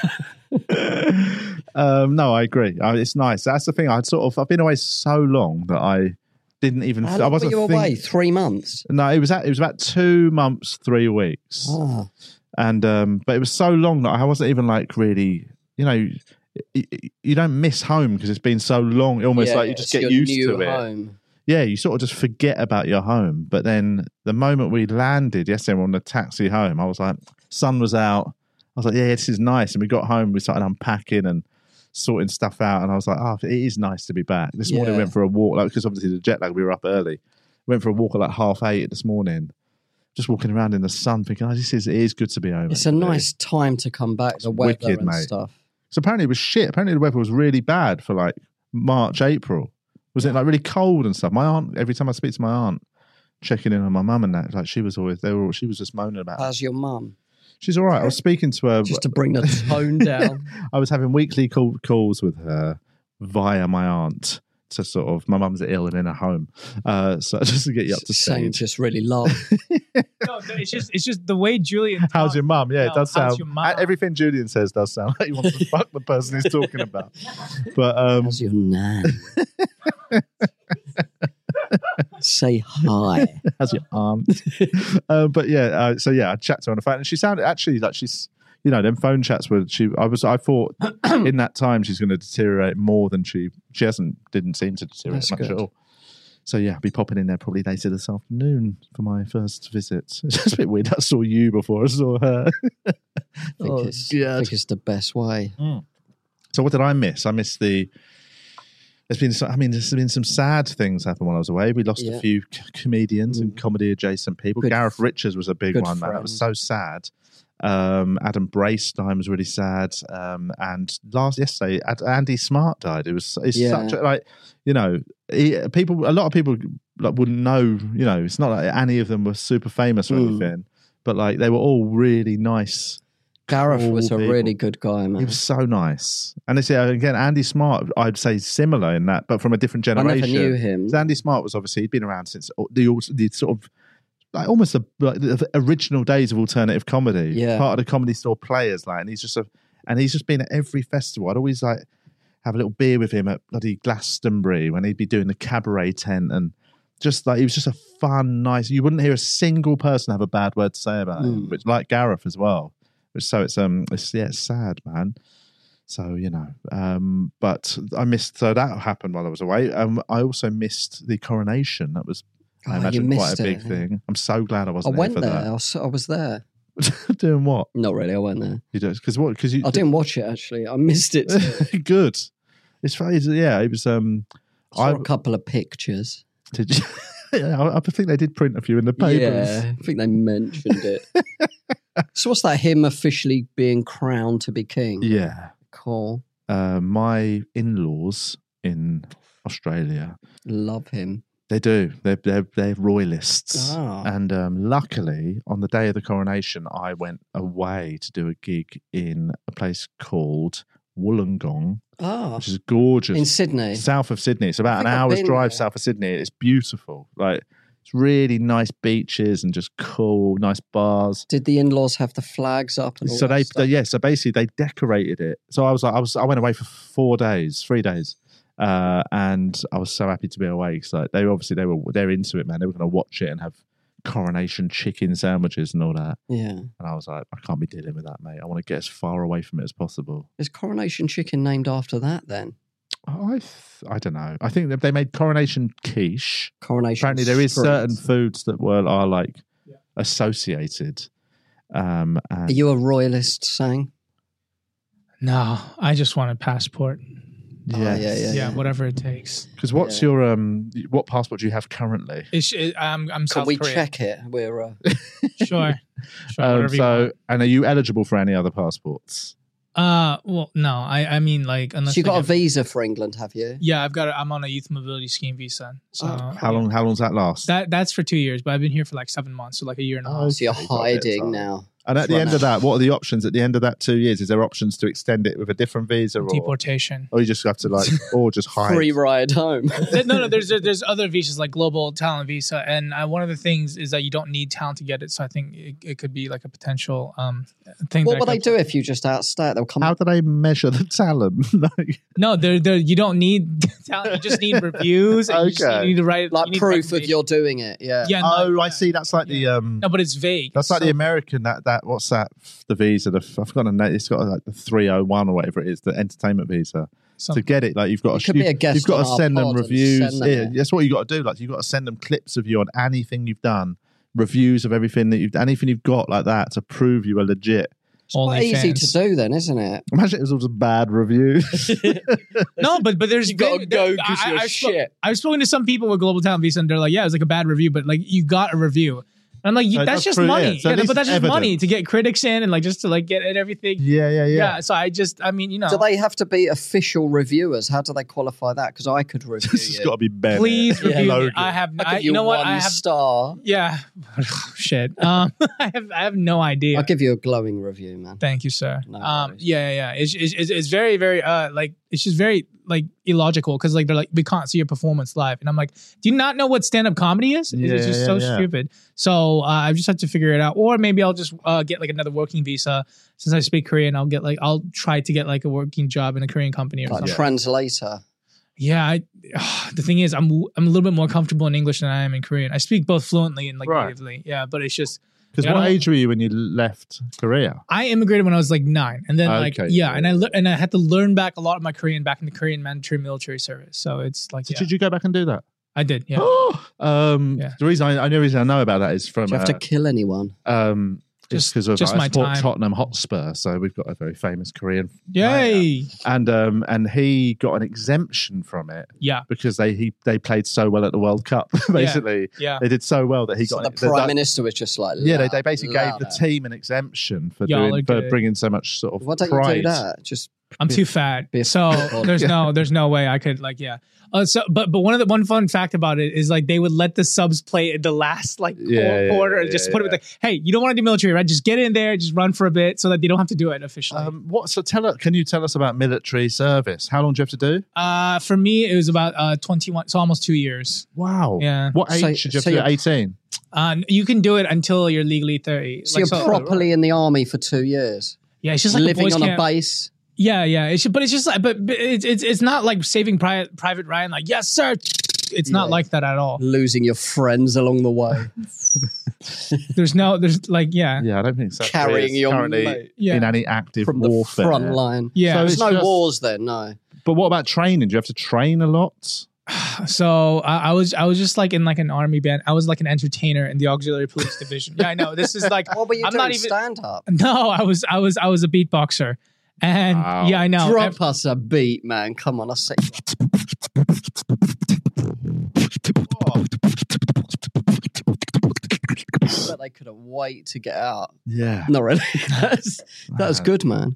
um, no, I agree. Uh, it's nice. That's the thing. I'd sort of I've been away so long that I didn't even. How I long were wasn't you think- away? Three months? No, it was at, it was about two months, three weeks, Oh. and um, but it was so long that I wasn't even like really, you know, you, you don't miss home because it's been so long. Almost Yeah, like you just it's get your used new to it. home. Yeah, you sort of just forget about your home. But then the moment we landed yesterday on the taxi home, I was like, sun was out. was like, yeah, this is nice. And we got home, we started unpacking and sorting stuff out. And I was like, oh, it is nice to be back. This morning we Yeah. went for a walk, like because obviously the jet lag, we were up early. Went for a walk at like half eight this morning. Just walking around in the sun thinking, oh, this is, it is good to be home. It's a actually. nice time to come back, the weather wicked, and mate. stuff. So apparently it was shit. Apparently the weather was really bad for like March, April. Was it like really cold and stuff? My aunt, every time I speak to my aunt, checking in on my mum and that, like she was always, they were, she was just moaning about it. How's your mum? She's all right. I was speaking to her. Just to bring the tone down. I was having weekly call, calls with her via my aunt to sort of, my mum's ill and in a home. Uh, so just to get you up to Saying speed. just really loud. No, it's just it's just the way Julian. How's talks. your mum? Yeah, No, it does how's sound. your mum? Everything Julian says does sound like he wants to fuck the person he's talking about. But um, How's your nan? Say hi. how's your aunt? uh, but yeah, uh, so yeah, I chat to her on the phone, and she sounded actually like she's, you know, them phone chats were. She, I was, I thought in that time she's going to deteriorate more than she. She hasn't. Didn't seem to deteriorate That's much good. at all. So yeah, I'll be popping in there probably later this afternoon for my first visit. It's just a bit weird. I saw you before I saw her. I think, Oh, it's, I God. think it's the best way. So what did I miss? I missed the. There's been, so- I mean, there's been some sad things happen while I was away. We lost Yeah. a few c- comedians and comedy adjacent people. Good Gareth f- Richards was a big good one, man. That was friend. so sad. Um, Adam Bracestein was really sad. Um, and last yesterday, Ad- Andy Smart died. It was it's Yeah. such a, like, you know, he, people. A lot of people like wouldn't know. You know, it's not like any of them were super famous or Mm. anything, but like they were all really nice. Gareth cool was a people. really good guy, man. He was so nice. And it's, yeah, again, Andy Smart, I'd say similar in that, but from a different I generation. never knew him. 'Cause Andy Smart was obviously, he'd been around since the, the sort of, like almost the, like the original days of alternative comedy. Yeah. Part of the Comedy Store Players, like, and he's just a, and he's just been at every festival. I'd always like have a little beer with him at bloody Glastonbury when he'd be doing the cabaret tent, and just like, he was just a fun, nice, you wouldn't hear a single person have a bad word to say about him, Mm. which like Gareth as well. So it's um it's yeah it's sad, man. So you know, um, but I missed. So that happened while I was away. Um, I also missed the coronation. That was, I Oh, you imagine, quite missed a big it. thing. I'm so glad I I wasn't went there there. for I was, I was there. that. Doing what? Not really. I went there. You because what? Because you I didn't watch it actually. I missed it. Too. good. It's funny. Yeah, it was. Um, I saw I- a couple of pictures. did you? Yeah, I, I think they did print a few in the papers. Yeah, I think they mentioned it. So what's that? Him officially being crowned to be king? Yeah. Cool. Uh, my in-laws in Australia. Love him. They do. They're they're, they're royalists, Ah. and um, luckily, on the day of the coronation, I went away to do a gig in a place called Wollongong, Ah, which is gorgeous, in Sydney. south of Sydney. It's about I an think I've hour's been drive there. south of Sydney. It's beautiful. Like it's really nice beaches and just cool, nice bars. Did the in-laws have the flags up? And all So that they, stuff? they, yeah. So basically, they decorated it. So I was like, I was, I went away for four days, three days, uh, and I was so happy to be away. So they obviously they were they're into it, man. They were going to watch it and have coronation chicken sandwiches and all that. Yeah. And I was like, I can't be dealing with that, mate. I want to get as far away from it as possible. Is Coronation Chicken named after that then? I, th- I don't know. I think that they made coronation quiche. Coronation. Apparently, there is Street. certain foods that were are like associated. Um, and Are you a royalist, Sang? No, I just want a passport. Oh, yes. yeah, yeah, Yeah, whatever it takes. Because what's Yeah. your um? What passport do you have currently? It's, it, I'm I'm Can South we Korea. check it? We're uh, Sure. Sure. Um, whatever you so, want. and are you eligible for any other passports? Uh, well, no, I I mean like unless so you I got a get- visa for England, have you? Yeah, I've got. A, I'm on a youth mobility scheme visa. So Oh, How long? How long's that last? That that's for two years, but I've been here for like seven months, so like a year and a half. Oh, So you're Okay, got it, hiding so- now. and at the Run end out. of that, what are the options? At the end of that two years, is there options to extend it with a different visa, or, Deportation. or you just have to like, or just hide? Free ride home. no, no. There's there's other visas like global talent visa, and uh, one of the things is that you don't need talent to get it. So I think it, it could be like a potential um thing. What that will they could- do if you just outstay it? They'll come How do they measure the talent? Like, No, they're, they're, you don't need talent. You just need reviews. And you, just, Okay. you need to write like you need proof of recommendation. you're doing it. Yeah. Yeah. no, oh, I yeah. see. That's like the um. No, but it's vague. That's like So- the American that that what's that the visa the I've forgotten the name. It's got like the three oh one or whatever it is, the entertainment visa. some- To get it, like you've got You to could be a guest you've got on to our send them pod and reviews. send them Yeah, it. that's what you got to do. Like you've got to send them clips of you on anything you've done, reviews of everything that you've anything you've got like that to prove you are legit. Quite easy OnlyFans. to do then, isn't it? Imagine it was all just bad reviews. No, but but there's You gotta been- go there- 'cause I- you're I've spo- shit. I've spoken to some people with Global Talent Visa, and they're like, "Yeah, it was like a bad review," but like you got a review. And I'm like, you, So that's that's just true, money. yeah. So at Yeah, least but that's it's just money evident. to get critics in and like just to like get at everything. yeah, yeah, yeah. Yeah. So I just, I mean, you know, Do they have to be official reviewers? How do they qualify that? Because I could review This has you. got to be Ben. please Yeah, review me. Logan. I have, I I, give you you know what? one I have, star. yeah, shit. Um, I have, I have no idea. I'll give you a glowing review, man. Thank you, sir. No um, worries. yeah, yeah, yeah. It's, it's, it's, it's very, very, uh, like, it's just very, like, illogical because, like, they're like, we can't see your performance live. And I'm like, do you not know what stand up comedy is? It's Yeah, just yeah, so yeah. stupid. So uh, I just have to figure it out. Or maybe I'll just uh, get, like, another working visa. Since I speak Korean, I'll get, like, I'll try to get, like, a working job in a Korean company or Like something. translator. Yeah, I, the thing is, I'm I'm a little bit more comfortable in English than I am in Korean. I speak both fluently and, like, Right. natively. Yeah, but it's just, Because Yeah, I what don't- age were you when you left Korea? I immigrated when I was like nine, and then like Okay, yeah, yeah, and I le- and I had to learn back a lot of my Korean back in the Korean mandatory military service. So it's like So yeah, Did you go back and do that? I did. Yeah, um, Yeah. The reason I, I know the reason I know about that is from Do you have uh, to kill anyone? um, Just- because of just I my support time. Tottenham Hotspur, so we've got a very famous Korean, yay, and um, and he got an exemption from it yeah, because they he they played so well at the World Cup. Basically, yeah. they did so well that he So got the that- prime minister was just like, Yeah, they, loud, they basically gave the louder. team an exemption for Y'all doing are for good. bringing so much sort of Why don't pride. you do that? Just I'm too fat, be a so football. there's no there's no way I could like yeah. Uh, so but but one of the one fun fact about it is like they would let the subs play in the last like Yeah, quar- yeah, quarter yeah, and just yeah, put it with like, hey, you don't want to do military, right? Just get in there, just run for a bit, so that they don't have to do it officially. Um, what? So tell us. Can you tell us about military service? How long do you have to do? uh, for me, it was about uh twenty-one, so almost two years. Wow. Yeah. What age So- should you have so to do? you're- eighteen. Uh, you can do it until you're legally thirty. so Like, you're so- properly in the army for two years, yeah, it's just like a living boys on camp. a base. Yeah, yeah. It's just, but it's just like, but, but it's it's it's not like Saving Private Private Ryan. Like, yes, sir. It's not Yeah. like that at all. Losing your friends along the way. There's no, there's like, yeah, Yeah, I don't think so. Carrying your currently mate. yeah. in any active From the warfare. front line. Yeah. So There's it's no just- wars then, no. But what about training? Do you have to train a lot? So I, I was I was just like in like an army band. I was like an entertainer in the auxiliary police division. Yeah, I know. This is like What were you I'm doing? not even. Stand up. No, I was I was I was a beatboxer, and Wow. yeah, I know. Drop us a beat, man. Come on, I see. I bet they couldn't wait to get out. Yeah. Not really. That's, that was Man. good, man.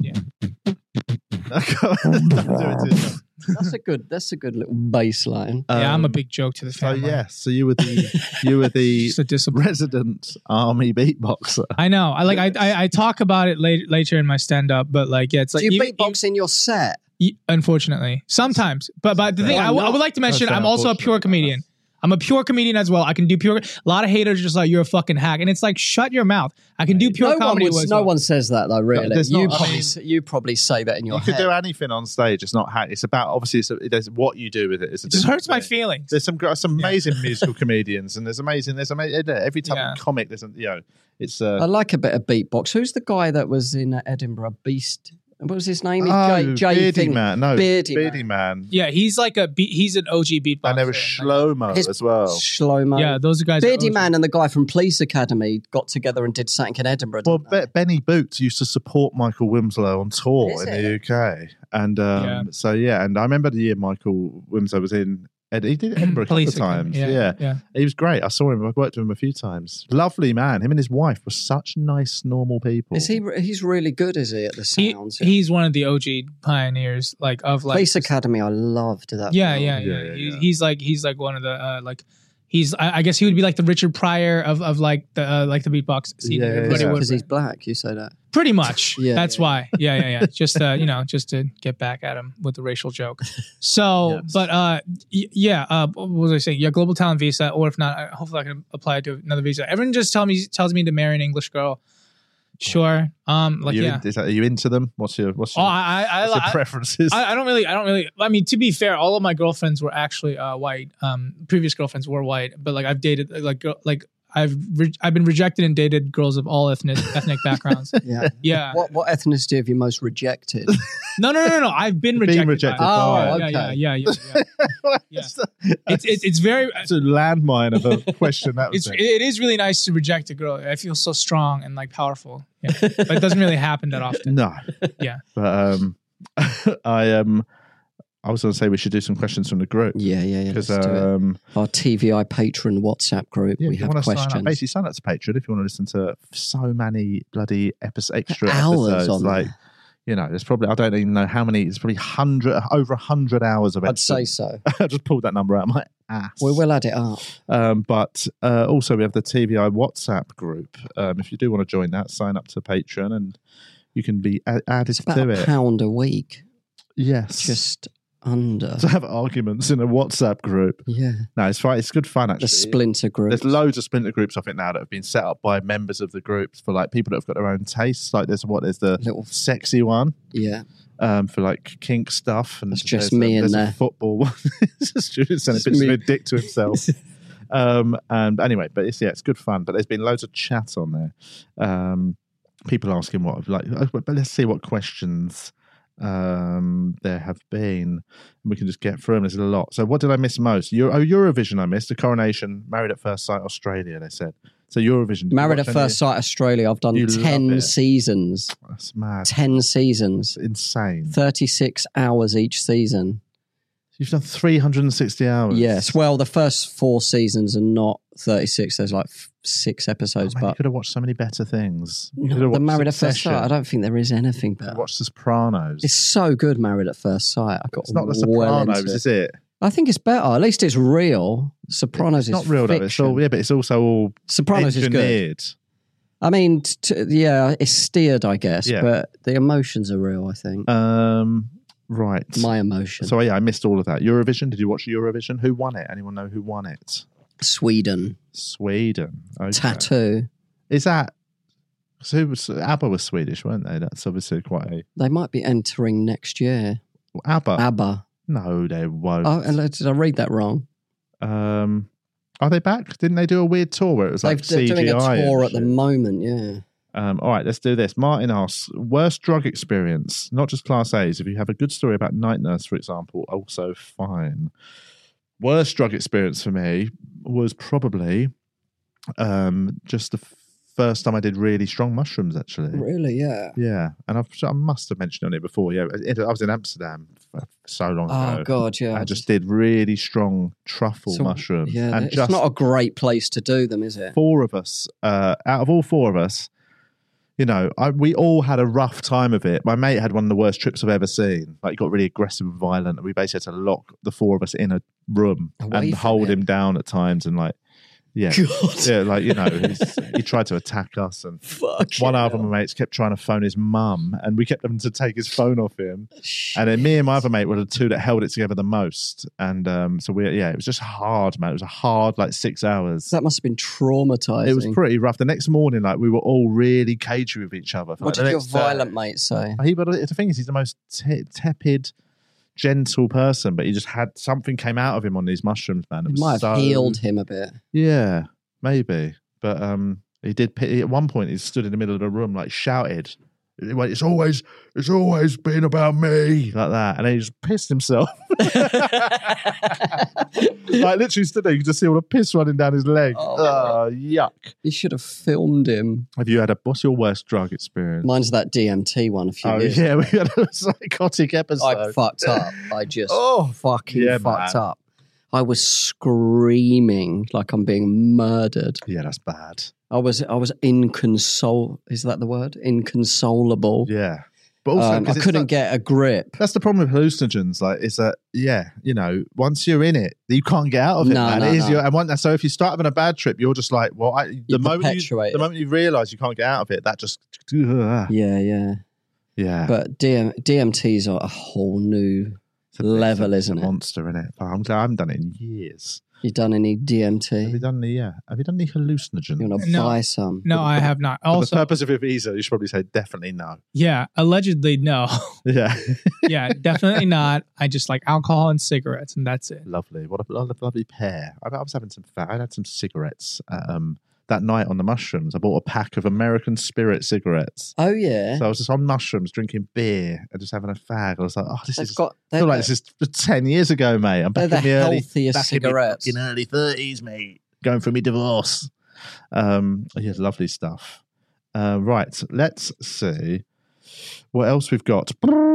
Don't do it to yourself. That's a good. That's a good little bass line. Yeah, I'm a Um, big joke to the So family. yeah, so you were the you were the Just a discipline. resident army beatboxer. I know. I like. I, I I talk about it later later in my stand up, but like, yeah, it's like Do you even- beatbox in your set? even- unfortunately, sometimes. But but the thing Why I, w- I not? would like to mention, That's I'm also a unfortunate pure about comedian. I'm a pure comedian as well. I can do pure. A lot of haters are just like, you're a fucking hack, and it's like, shut your mouth. I can do pure No one, comedy. would, as no well. one says that though. Really, there's you not- I probably mean- s- you probably say that in your You could head. do anything on stage. It's not hack. It's about obviously. It's a, there's what you do with it. It's a It just different hurts my thing. feelings. There's some some amazing musical comedians, and there's amazing. There's amazing every type Yeah. of comic. There's a, you know, it's I uh, like a bit of beatbox. Who's the guy that was in uh, Edinburgh? Beast. What was his name? oh, Jay, Jay Beardy thing. Man. No, Beardy Beardy, Man. Yeah, he's like a beat, he's an O G beatboxer. And there was Shlomo His- as well. Shlomo. Yeah, those guys. are Beardy O G. Man and the guy from Police Academy got together and did something in Edinburgh. Well, didn't they? Be- Benny Boots used to support Michael Winslow on tour Is in it? the U K, and um, Yeah. so yeah, and I remember the year Michael Winslow was in. Ed- he did Edinburgh a couple Police of times. Academy. Yeah. yeah. He was great. I saw him. I worked with him a few times. Lovely man. Him and his wife were such nice, normal people. Is he? He's really good, is he? At the He, sounds. he's one of the O G pioneers, like of like. Police Academy. I loved that. Yeah, film. yeah, Yeah, yeah. yeah, He- yeah. He's like he's like one of the uh, like. He's I, I guess he would be like the Richard Pryor of of like the uh, like the beatbox scene. Yeah, yeah, Everybody yeah. would- Because he's black. You say that. Pretty much. Yeah, That's yeah, why. Yeah, yeah, yeah. Just uh, you know, just to get back at him with the racial joke. So, Yes. but uh, y- yeah. Uh, what was I saying? Yeah, global talent visa, or if not, I, hopefully I can apply to another visa. Everyone just tell me tells me to marry an English girl. Sure. Um, Are like you, yeah. in- is that, are you into them? What's your what's Oh, your, I, I, what's your I, preferences? I, I don't really, I don't really. I mean, to be fair, all of my girlfriends were actually uh, white. Um, previous girlfriends were white, but like I've dated like girl, like I've re- I've been rejected and dated girls of all ethnic ethnic backgrounds. Yeah. Yeah. What what ethnicity have you most rejected? No, no, no, no. I've been rejected. rejected by by them. it. yeah, okay. yeah, yeah, yeah, yeah. Yeah. It's, it's it's very It's a landmine of a question. That was it's it. it is really nice to reject a girl. I feel so strong and like powerful. Yeah. But it doesn't really happen that often. No, Yeah. but um, I um, I was going to say we should do some questions from the group yeah, yeah, yeah. because Let's do it. um, Our T V I patron WhatsApp group. yeah, we if you have want to sign up, questions. basically sign up to Patreon if you want to listen to so many bloody episodes, extra Hours episodes. on like there. you know, there's probably I don't even know how many. It's probably hundred over a hundred hours of. I'd extra. say so. I just pulled that number out of my ass. We will add it up. Um, but uh, also we have the T V I WhatsApp group. Um, if you do want to join that, sign up to Patreon and you can be a- added It's about to a it. pound a week. Yes, Just under. to have arguments in a WhatsApp group. Yeah. No, it's fine. It's good fun actually. The splinter group. There's loads of splinter groups I think now that have been set up by members of the groups for like people that have got their own tastes. Like there's what there's the Little- sexy one. Yeah. Um, for like kink stuff, and That's just there's a- me in there's a there. football one. It's just Stuart sending It's bits of me. a dick to himself. um, and anyway, but it's yeah, it's good fun. But there's been loads of chat on there. Um, people asking what like, but let's see what questions um there have been, and we can just get through them. There's a lot. So what did I miss most? Euro, oh, Eurovision I missed. The Coronation, Married at First Sight Australia. They said so. Eurovision. did you Married at watch First Sight Australia. I've done You love ten it. seasons. any? That's mad. ten seasons. It's insane. thirty-six hours each season. You've done three hundred sixty hours. Yes. Well, the first four seasons are not thirty-six. There's like f- six episodes, Oh, man, you but could have watched so many better things. You could no, have the watched Married at First Succession. Sight. I don't think there is anything You could have better. watched The Sopranos. It's so good, Married at First Sight. I got It's not The well Sopranos, into it. is it? I think it's better. At least it's real. Sopranos It's is not real though. It's fiction. all yeah, but it's also all Sopranos is good. engineered. I mean, t- t- yeah, it's steered, I guess, Yeah. but the emotions are real. I think Um, right. my emotion. So yeah, I missed all of that. Eurovision. Did you watch Eurovision? Who won it? Anyone know who won it? Sweden Sweden. Okay. tattoo. Is that? So who was ABBA was Swedish, weren't they? That's obviously quite a They might be entering next year. ABBA. ABBA. No, they won't. Oh, and did I read that wrong? Um, are they back? Didn't they do a weird tour where it was They've, like they're C G I doing a tour and at the shit? moment. Yeah. Um, all right, let's do this. Martin asks, worst drug experience, not just Class A's. If you have a good story about Night Nurse, for example, also fine. Worst drug experience for me was probably um, just the f- first time I did really strong mushrooms, actually. Really? Yeah. Yeah, and I've, I must have mentioned on it before. Yeah, I I was in Amsterdam for so long Oh ago. God, yeah. I just did really strong truffle So, mushrooms. Yeah, and it's just not a great place to do them, is it? four of us, uh, out of all four of us, you know, I, we all had a rough time of it. My mate had one of the worst trips I've ever seen. Like, he got really aggressive and violent. And we basically had to lock the four of us in a room Away and from hold him. him down at times. And like, yeah, God. yeah, like you know, he's, he tried to attack us. And Fuck. one other my mates kept trying to phone his mum, and we kept having to take his phone off him. And then me and my other mate were the two that held it together the most. And um, so we, yeah, it was just hard, man. It was a hard like six hours. That must have been traumatizing. It was pretty rough. The next morning, like we were all really cagey with each other. For, What like, the did your next day. violent mate say? He, but the thing is, he's the most te- tepid, gentle person. But he just had something came out of him on these mushrooms, man. It It was might have so- healed him a bit. Yeah, maybe. But um, he did. He, at one point, he stood in the middle of the room, like shouted. He went, "It's always, it's always been about me," like that, and then he just pissed himself. Like literally stood there, you could just see all the piss running down his leg. Oh. Oh, yuck! You should have filmed him. Have you had a? What's your worst drug experience? Mine's that D M T one a few Oh years yeah, ago. we had a psychotic episode. I fucked up. I just Oh, fucking yeah, fucked man. up. I was screaming like I'm being murdered. Yeah, that's bad. I was I was inconsol. Is that the word? Inconsolable. Yeah, but also Um, I 'cause it's couldn't not- get a grip. That's the problem with hallucinogens. Like, it's that yeah, you know, once you're in it, you can't get out of it. No, man. no, it is no. your, and one, so if you start having a bad trip, you're just like, well, I, the You moment you, perpetuate the it. moment you realise you can't get out of it, that just yeah, Yeah, yeah. yeah. But D M, D M Ts are a whole new It's a- level, it's a isn't it? monster in it. I'm glad I haven't done it in years. You done any D M Have you T? done the yeah? Have you done the hallucinogens? You want to No. buy some? No, I have not. For the Also, purpose of your visa, you should probably say definitely no. yeah, allegedly no. Yeah, Yeah, definitely not. I just like alcohol and cigarettes, and that's it. lovely. What a, what a lovely pair. I, I was having some fat. I had some cigarettes at um, that night on the mushrooms, I bought a pack of American Spirit cigarettes. Oh yeah. So I was just on mushrooms, drinking beer, and just having a fag. I was like, "Oh, this They've is." got. I feel like this is ten years ago, mate. I'm They're back the in the early, healthiest back cigarettes. in my fucking early thirties, mate. Going through my divorce. Um, yeah, lovely stuff. Uh, right, let's see what else we've got.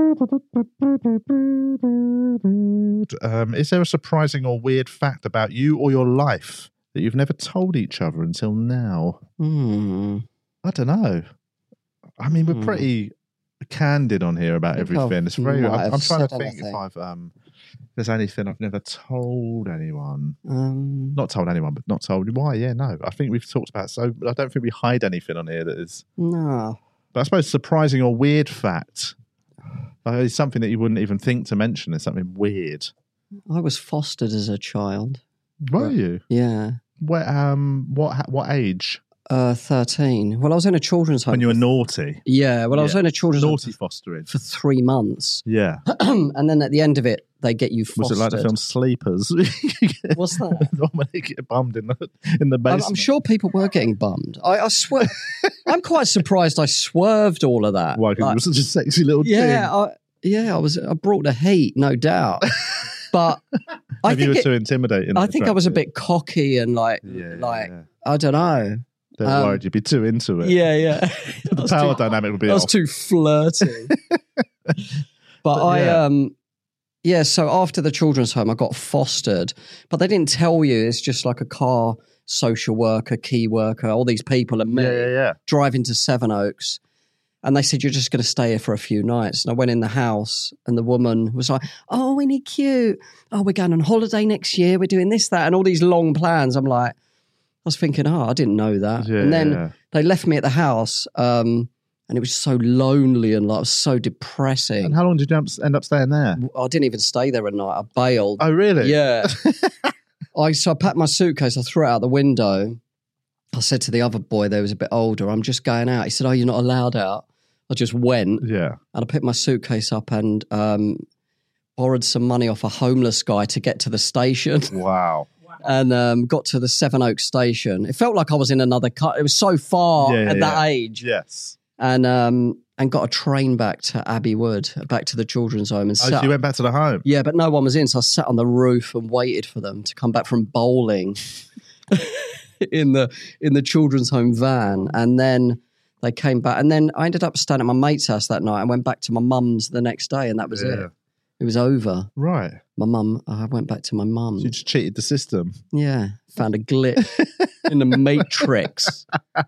Um, is there a surprising or weird fact about you or your life that you've never told each other until now? Hmm. I don't know. I mean, we're Hmm. pretty candid on here about I think everything. I've- It's very. might I'm, have I'm trying to said think if anything. I've um, if there's anything I've never told anyone. Um, Not told anyone, but not told why. Yeah, no. I think we've talked about. So I don't think we hide anything on here that is. no. But I suppose surprising or weird fact. Uh, it's something that you wouldn't even think to mention. It's something weird. I was fostered as a child. Were Right. you? Yeah. What um what what age? Uh, thirteen. Well, I was in a children's home. When you were for- naughty. Yeah. Well, I was Yeah. in a children's home Naughty fostering. for three months, Yeah. and then at the end of it, they get you Was fostered. it like the film Sleepers? What's that? When they get bummed in the in the I'm, basement. I'm sure people were getting bummed. I, I swear, I'm quite surprised I swerved all of that. Why? Because Like, you were such a sexy little yeah, thing. I, yeah, I was. I brought the heat, no doubt. But I Maybe you think were it, too intimidating. I think I was a attractive. bit cocky and like, Yeah, like yeah. I don't know. They were um, worried you'd be too into it. Yeah, yeah. The I was power too- dynamic would be I was off. too flirty. but, But I yeah. um yeah, so after the children's home I got fostered, but they didn't tell you. It's just like a car social worker, key worker, all these people and me Yeah, yeah, yeah. driving to Sevenoaks. And they said, you're just going to stay here for a few nights. And I went in the house and the woman was like, oh, Winnie, cute. Oh, we're going on holiday next year. We're doing this, that, and all these long plans. I'm like, I was thinking, oh, I didn't know that. Yeah, and then yeah. they left me at the house. Um, and it was so lonely and like it was so depressing. And how long did you end up staying there? I didn't even stay there a night. I bailed. Oh, really? Yeah. I so I packed my suitcase. I threw it out the window. I said to the other boy, there was a bit older, I'm just going out. He said, oh, you're not allowed out. I just went Yeah. and I picked my suitcase up and um, borrowed some money off a homeless guy to get to the station. Wow. And um, got to the Sevenoaks station. It felt like I was in another car. It was so far Yeah, yeah, at that yeah. age. Yes. And um, and got a train back to Abbey Wood, back to the children's home. And Oh, sat, so you went back to the home? yeah, but no one was in, so I sat on the roof and waited for them to come back from bowling in the in the children's home van. And then they came back, and then I ended up staying at my mate's house that night. I went back to my mum's the next day, and that was Yeah. it. It was over. Right. My mum, I went back to my mum. So you just cheated the system. Yeah, found a glitch in the matrix.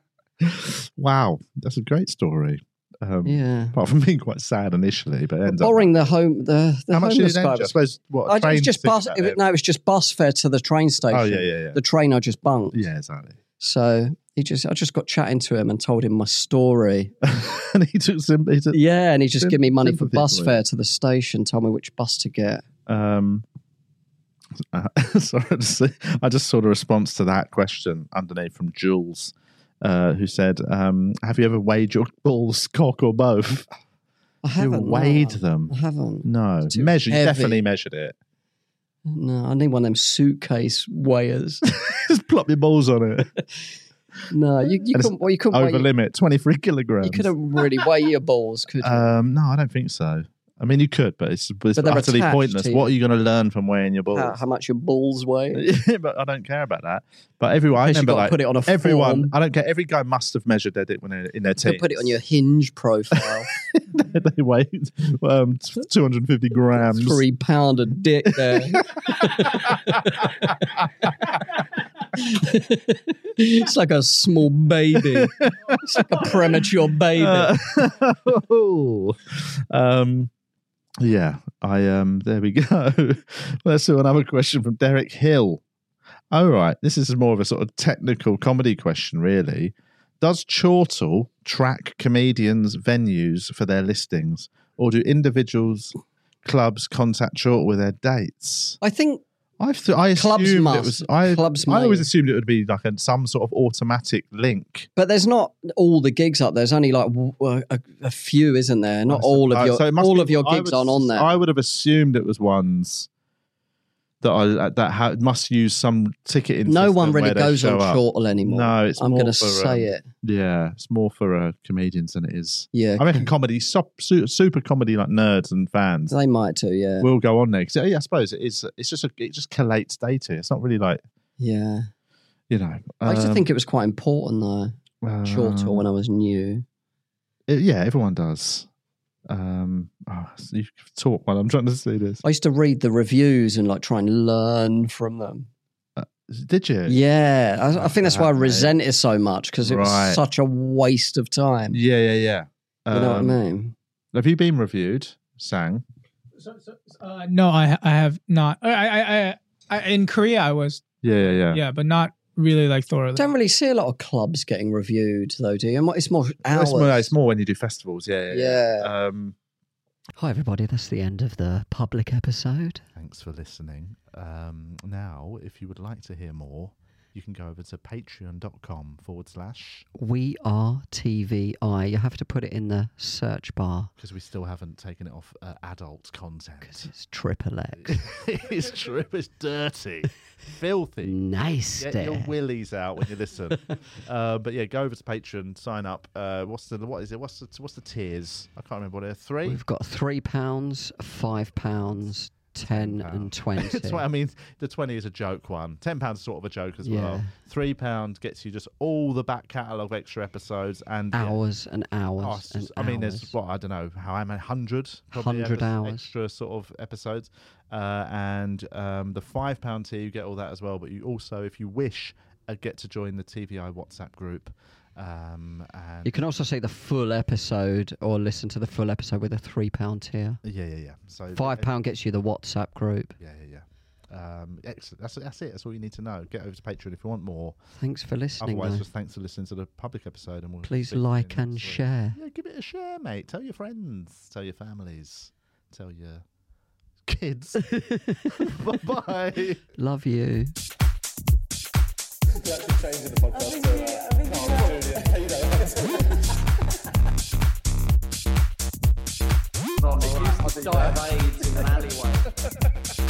Wow. That's a great story. Um, Yeah. Apart from being quite sad initially, but it ends up. Borrowing the home, the, the How much did homeless it guy end? I was- suppose what? I, it train was just ticket bus. back It, was- then? no, it was just bus fare to the train station. Oh, yeah, yeah, yeah. The train I just bunked. Yeah, exactly. So he just, I just got chatting to him and told him my story. And he took some. He took, Yeah, and he just Sym- gave me money for sympathy bus for you. fare to the station. Told me which bus to get. Um, uh, sorry, I just, I just saw the response to that question underneath from Jules, uh, who said, um, "Have you ever weighed your balls, cock, or both?" I You haven't weighed no. them? I haven't. No, Too measure. You heavy. definitely measured it. No, I need one of them suitcase weighers. Just plop your balls on it. No, you, you And it's couldn't. Well, you couldn't Over weigh. limit, twenty three kilograms. You couldn't really weigh your balls, could you? Um, no, I don't think so. I mean, you could, but it's, it's But they're utterly attached pointless. to you. What are you going to learn from weighing your balls? how, how much your balls weigh? Yeah, but I don't care about that. But everyone, I Guess you remember got to like put it on a everyone. form. I don't care. Every guy must have measured their dick when they're in their You teens. could put it on your Hinge profile. They weigh um, two hundred fifty grams. Three pound of dick there. It's like a small baby. It's like a premature baby. Uh, um, yeah, I um. There we go. Let's do another question from Derek Hill. All right, this is more of a sort of technical comedy question, really. Does Chortle track comedians' venues for their listings, or do individuals, clubs contact Chortle with their dates? I think I th- I Clubs assumed must. it was. I, Clubs I always may. assumed it would be like a, some sort of automatic link. but there's not all the gigs up. There's only like w- a, a few, isn't there? Not all of Uh, your so it must all be- of your I gigs would- aren't on there. I would have assumed it was ones that I that ha- must use some ticketing. No system one really where they goes show on up. Chortle anymore. No, it's I'm more going to for, say um, it. Yeah, it's more for uh, comedians than it is. Yeah, I reckon comedy, su- su- super comedy, like nerds and fans, they might too. Yeah, will go on there. 'Cause, yeah, I suppose it is. It's just a, it just collates data. It's not really like, yeah. you know. I used to um, think it was quite important though. um, Chortle when I was new. it- yeah, everyone does. Um, oh, so you talk while I'm trying to see this. I used to read the reviews and like try and learn from them. Did you? Yeah, I, I think that's why I That, mate. resent it so much because it Right. was such a waste of time. Yeah, yeah, yeah. You know what I Um, mean? Have you been reviewed, Sang? So, so, uh, no, I I have not. I, I, I, I in Korea I was, Yeah, yeah, yeah. yeah, but not really like thoroughly. Don't really see a lot of clubs getting reviewed though, do you? It's more hours. It's more, it's more when you do festivals. Yeah, yeah. Yeah. yeah. Um, Hi, everybody. That's the end of the public episode. Thanks for listening. Um, now, if you would like to hear more, you can go over to patreon.com forward slash, We are T V I. You have to put it in the search bar because we still haven't taken it off uh, adult because content. it's triple X. It's true. It's dirty, filthy. Nice Get your there. willies out when you listen. uh, but yeah, go over to Patreon, sign up. Uh, what's the what is it? What's the what's the tiers? I can't remember what they're. Three. We've got three pounds, five pounds, ten, pounds. and twenty. Tw- I mean, the twenty is a joke one. Ten pounds is sort of a joke as well. Yeah. Three pound gets you just all the back catalogue of extra episodes and yeah. Hours and hours. Oh, it's and just- I mean, hours. there's what I don't know how I mean, hundred, Hundred hours. extra sort of episodes, uh, and um, the five pound tier you get all that as well. But you also, if you wish, uh, get to join the T V I WhatsApp group. Um, and You can also see the full episode or listen to the full episode with a three pound tier. yeah, yeah, yeah. So Five pound gets you the WhatsApp group. Yeah, yeah, yeah. Um, excellent. That's that's it. That's all you need to know. Get over to Patreon if you want more. Thanks for listening. Otherwise, though. just thanks for listening to the public episode, and we'll Please speak to you like and next week. share. Yeah, give it a share, mate. Tell your friends. Tell your families. Tell your kids. Bye bye. Love you. Not, they used to die of AIDS in an alleyway.